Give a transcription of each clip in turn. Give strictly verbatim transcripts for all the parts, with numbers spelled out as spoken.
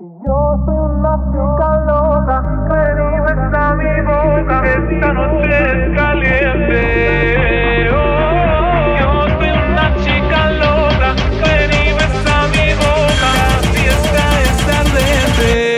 Yo soy una chica loca, ven y besa mi boca, esta noche es caliente. Oh, yo soy una chica loca, ven y besa mi boca, la fiesta es ardiente.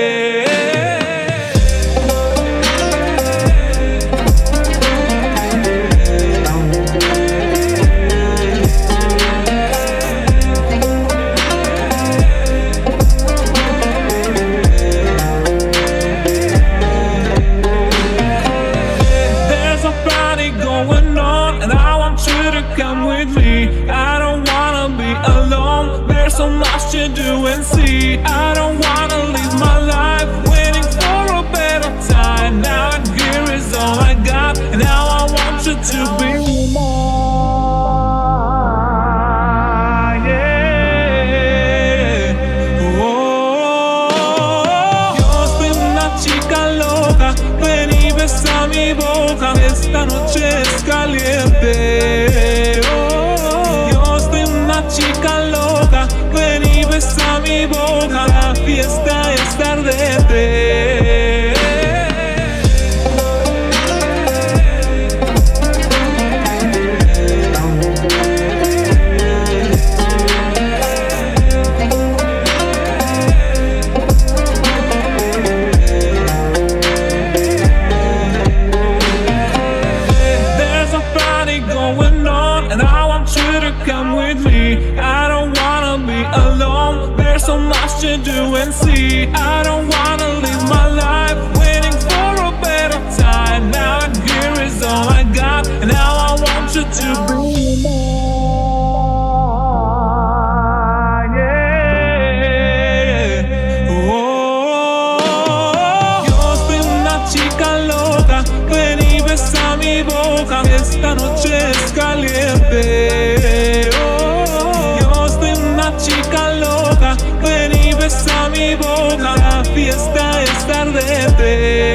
Come with me, I don't wanna be alone. There's so much to do and see. I don't wanna live my life waiting for a better time. Now and here is all I got, and now I want you to be mine. Yeah. Oh, yo soy una chica loca, ven y besa mi boca. Esta noche es caliente. Chica loca, ven y besa mi boca, la fiesta es ardente. There's a party going on, and I want you to come with me. I don't wanna be alone. There's so much to do and see. I don't wanna live my life waiting for a better time. Now and here is all I got, and now I want you to be mine. Yeah. Oh, yo soy una chica loca, ven y besa mi boca. Esta noche es caliente. Chica loca, ven y besa mi boca, la fiesta es ardente.